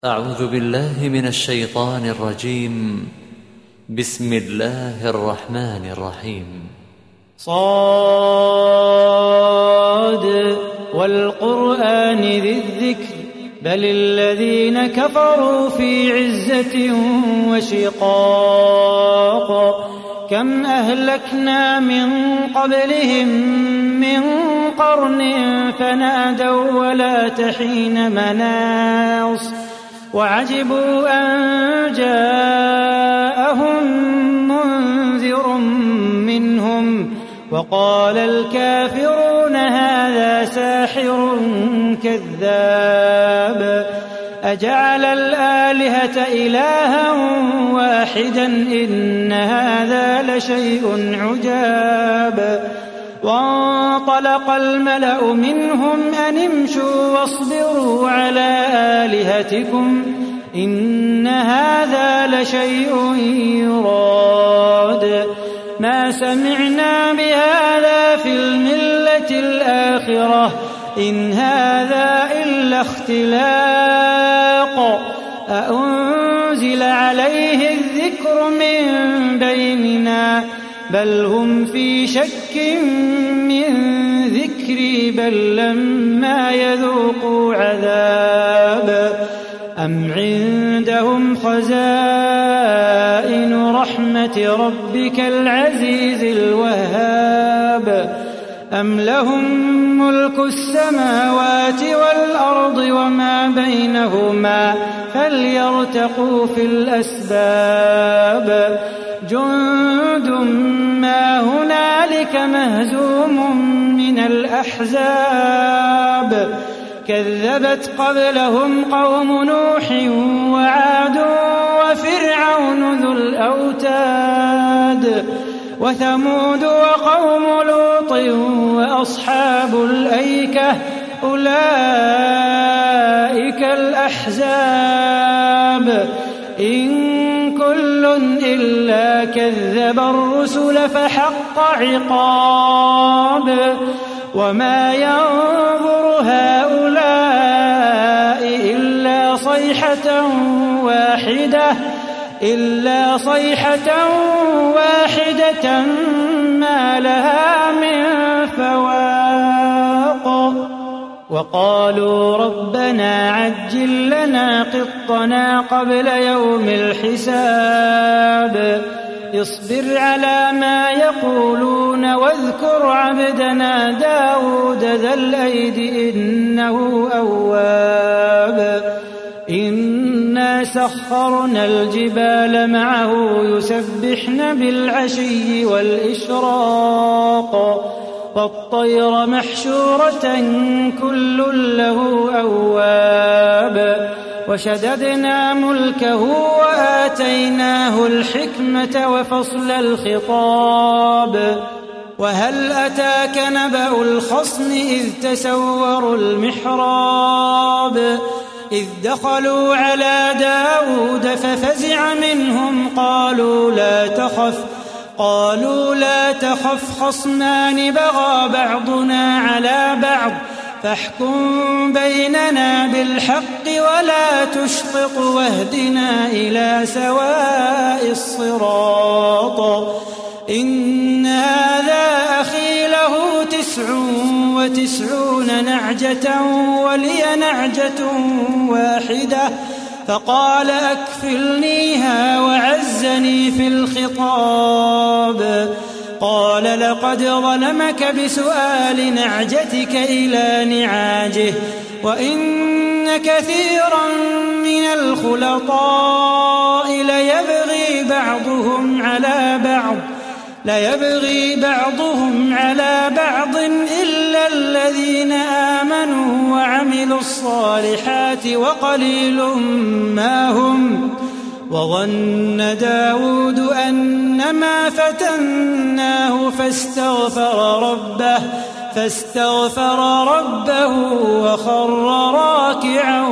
أعوذ بالله من الشيطان الرجيم. بسم الله الرحمن الرحيم. صاد والقرآن ذي الذكر بل الذين كفروا في عزة وشقاق كم أهلكنا من قبلهم من قرن فنادوا ولا تحين مناص وعجبوا أن جاءهم منذر منهم وقال الكافرون هذا ساحر كذاب أجعل الآلهة إلها واحدا إن هذا لشيء عجاب وانطلق الملأ منهم أن امشوا واصبروا على آلهتكم إن هذا لشيء يراد ما سمعنا بهذا في الملة الآخرة إن هذا إلا اختلاق أأنزل عليه الذكر من بيننا بل هم في شك من ذكري بل لما يذوقوا عذاب أم عندهم خزائن رحمة ربك العزيز الوهاب أم لهم ملك السماوات والأرض وما بينهما فليرتقوا في الأسباب جند ما هنالك مهزوم من الأحزاب كذبت قبلهم قوم نوح وعاد وفرعون ذو الأوتاد وثمود وقوم لوط وأصحاب الأيكة أولئك الأحزاب إن كل إلا كذب الرسل فحق عقاب وما ينظر هؤلاء إلا صيحة واحدة ما لها من فواق وقالوا ربنا عجل لنا قطنا قبل يوم الحساب اصبر على ما يقولون واذكر عبدنا داود ذا الأيد إنه أواب إنا سخرنا الجبال معه يسبحن بالعشي والإشراق والطير محشورة كل له أواب وشددنا ملكه وآتيناه الحكمة وفصل الخطاب وهل أتاك نبأ الخصم إذ تسوروا المحراب إذ دخلوا على داود ففزع منهم قالوا لا تخف خصمان بغى بعضنا على بعض فاحكم بيننا بالحق ولا تشطط واهدنا إلى سواء الصراط إن هذا أخي له 99 نعجة ولي نعجة واحدة فقال أكفلنيها وعزني في الخطاب قال لقد ظلمك بسؤال نعجتك إلى نعاجه وإن كثيرا من الخلطاء ليبغي بعضهم على بعض إلا الذين آمنوا وعملوا الصالحات وقليل ما هم وظن داود أنما فتناه فاستغفر ربه وخر راكعا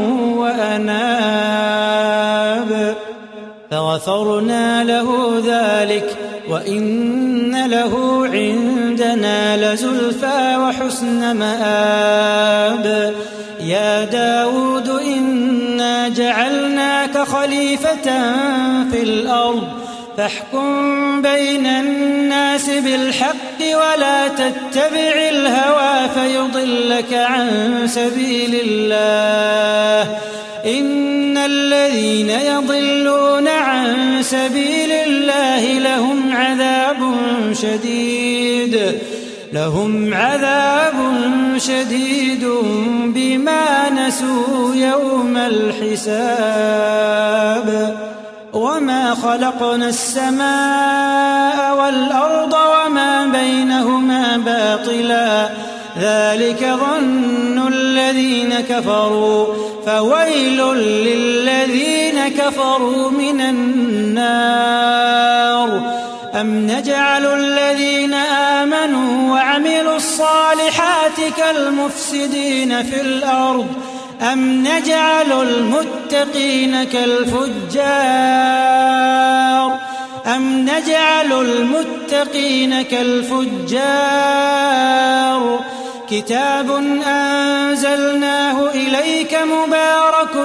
وأناب فغفرنا له ذلك وإن له عندنا لزلفى وحسن مآب يا داود إنا جعلناك جعلناك خليفة في الأرض فاحكم بين الناس بالحق ولا تتبع الهوى فيضلك عن سبيل الله إن الذين يضلون عن سبيل الله لهم عذاب شديد بما نسوا يوم الحساب وما خلقنا السماء والأرض وما بينهما باطلا ذلك ظن الذين كفروا فويل للذين كفروا من النار أم نجعل الذين آمنوا وعملوا الصالحات كالمفسدين في الأرض أم نجعل المتقين كالفجار كتاب أنزلناه إليك مبارك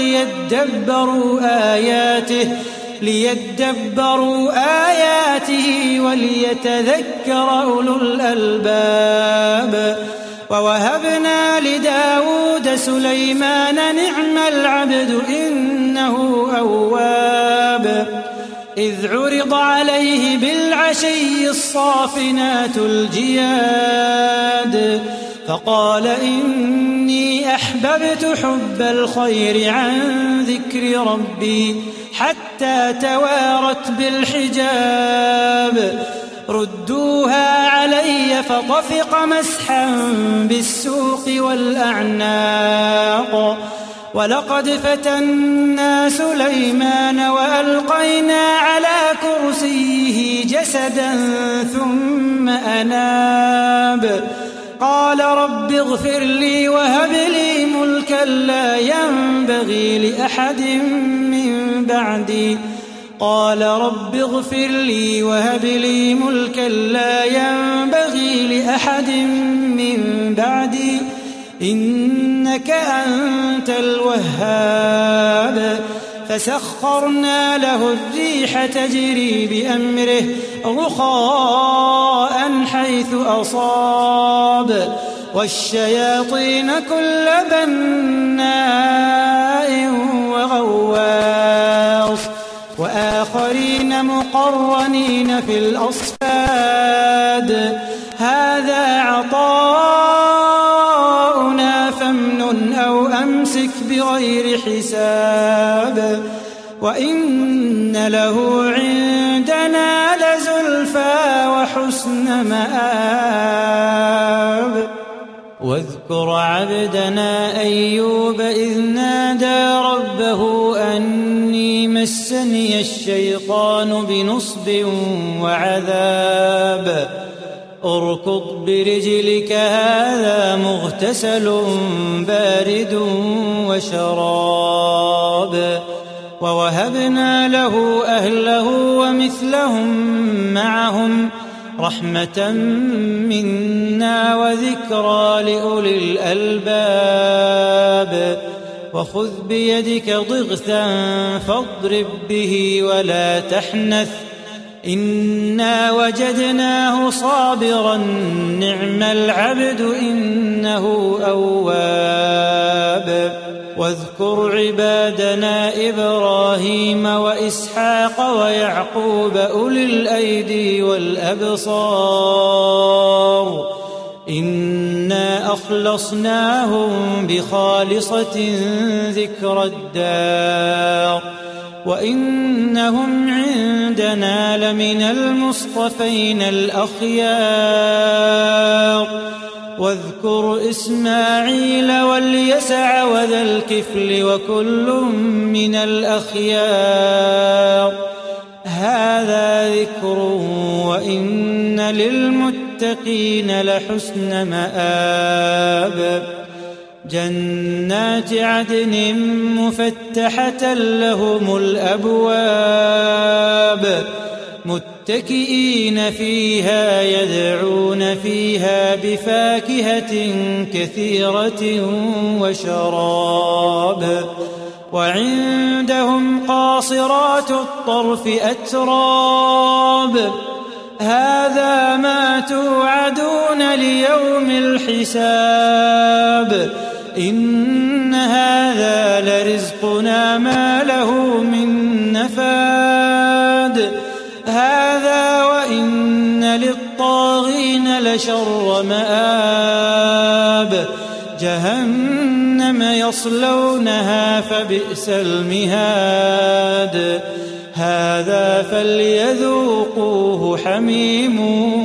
ليدبروا آياته وليتذكر أولو الألباب ووهبنا لداود سليمان نعم العبد إنه أواب إذ عرض عليه بالعشي الصافنات الجياد فقال إني أحببت حب الخير عن ذكر ربي حتى توارت بالحجاب ردوها علي فطفق مسحا بالسوق والأعناق ولقد فتنا سليمان وألقينا على كرسيه جسدا ثم أناب قال رب اغفر لي وهب لي ملكا لا ينبغي لأحد من بعدي قال رب اغفر لي وهب لي ملكا لا ينبغي لأحد من بعدي إنك أنت الوهاب فسخرنا له الريح تجري بأمره رخاء حيث أصاب والشياطين كل بناء وغواص وآخرين مقرنين في الأصفاد هذا عطاؤنا فامنن أو أمسك بغير حساب وإن له عندنا لزلفى وحسن مآب واذكر عبدنا أيوب إذ نادى ربه أني مسني الشيطان بنصب وعذاب اركض برجلك هذا مغتسل بارد وشراب ووهبنا له أهله ومثلهم معهم رحمة منا وذكرى لأولي الألباب وخذ بيدك ضغثا فاضرب به ولا تحنث إنا وجدناه صابرا نعم العبد إنه أواب واذكر عبادنا إبراهيم وإسحاق ويعقوب أولي الأيدي والأبصار إنا أخلصناهم بخالصة ذكر الدار وإنهم عندنا لمن المصطفين الأخيار واذكر إسماعيل واليسع وذا الكفل وكل من الأخيار هذا ذكر وإن للمتقين لحسن مآب جنات عدن مفتحة لهم الأبواب متكئين فيها يدعون فيها بفاكهة كثيرة وشراب وعندهم قاصرات الطرف أتراب هذا ما توعدون ليوم الحساب إن هذا لرزقنا ما له من نفاد هذا وإن للطاغين لشر مآب جهنم يصلونها فبئس المهاد هذا فليذوقوه حميم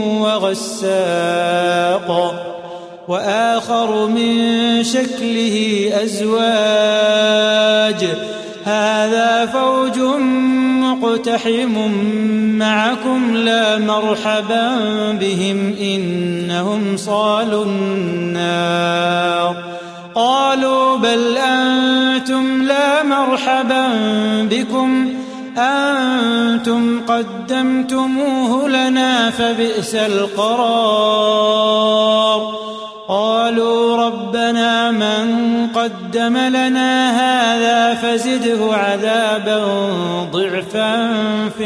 وغساق وآخر من شكله أزواج هذا فوج مقتحم معكم لا مرحبا بهم إنهم صالوا النار قالوا بل أنتم لا مرحبا بكم أنتم قدمتموه لنا فبئس القرار قالوا ربنا من قدم لنا هذا فزده عذابا ضعفا في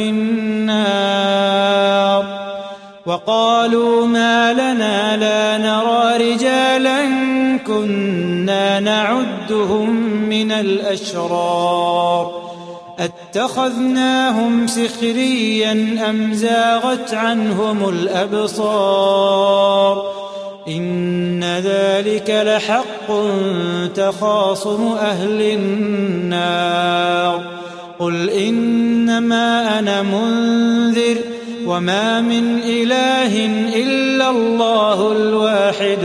النار وقالوا ما لنا لا نرى رجالا كنا نعدهم من الأشرار اتخذناهم سخريا أم زاغت عنهم الأبصار إن ذلك لحق تخاصم أهل النار قل إنما أنا منذر وما من إله إلا الله الواحد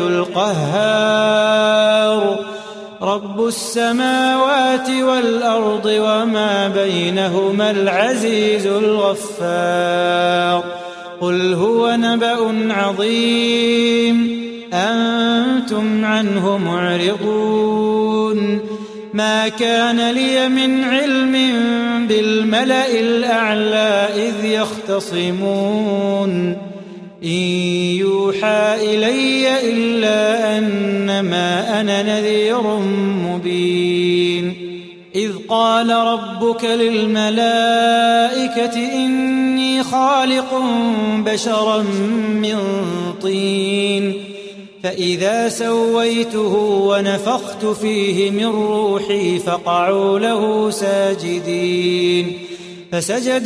القهار رب السماوات والأرض وما بينهما العزيز الغفار قل هو نبأ عظيم أنتم عنه معرضون ما كان لي من علم بالملأ الأعلى إذ يختصمون إن يوحى إلي إلا أنما أنا نذير مبين إذ قال ربك للملائكة إني خالق بشرا من طين فإذا سويته ونفخت فيه من روحي فقعوا له ساجدين فسجد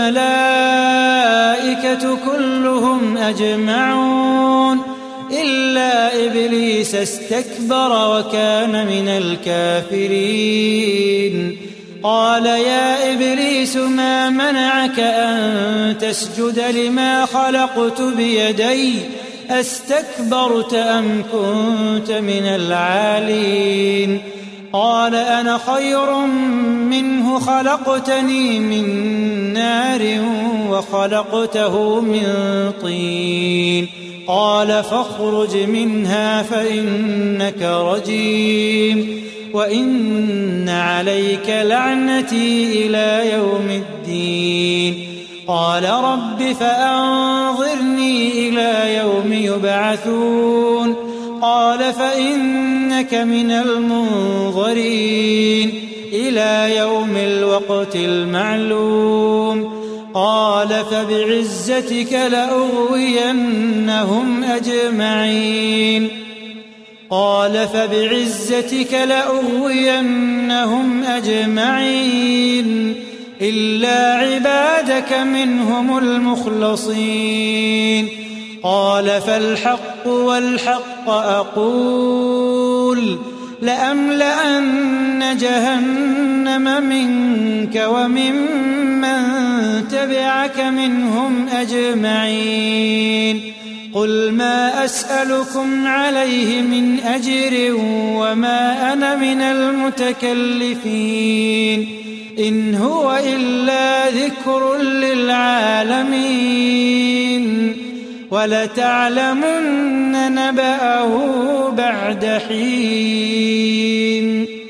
الملائكة كلهم أجمعون إلا إبليس استكبر وكان من الكافرين قال يا إبليس ما منعك أن تسجد لما خلقت بيدي أستكبرت أم كنت من العالين قال أنا خير منه خلقتني من نار وخلقته من طين قال فاخرج منها فإنك رجيم وإن عليك لعنتي إلى يوم الدين قال رب فأنظرني إلى يوم يبعثون قال فإنك من المنظرين إلى يوم الوقت المعلوم قال فبعزتك لأغوينهم أجمعين قال فبعزتك لأغوينهم أجمعين إلا عبادك منهم المخلصين قال فالحق والحق أقول لأملأن جهنم منك وممن تبعك منهم أجمعين قل ما أسألكم عليه من أجر وما أنا من المتكلفين إن هو إلا ذكر للعالمين ولتعلمن نبأه بعد حين